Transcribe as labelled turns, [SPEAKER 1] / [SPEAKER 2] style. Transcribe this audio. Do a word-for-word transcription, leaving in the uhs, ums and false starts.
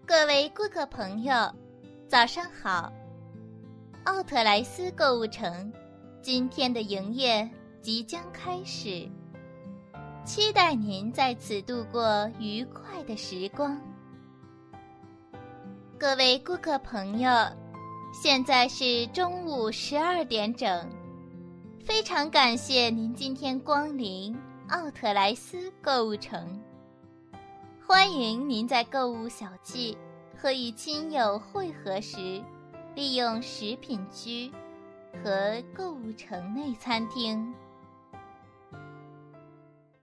[SPEAKER 1] 各位顾客朋友，早上好！奥特莱斯购物城今天的营业即将开始，期待您在此度过愉快的时光。各位顾客朋友，现在是中午十二点整，非常感谢您今天光临奥特莱斯购物城。欢迎您在购物小憩和与亲友会合时，利用食品区和购物城内餐厅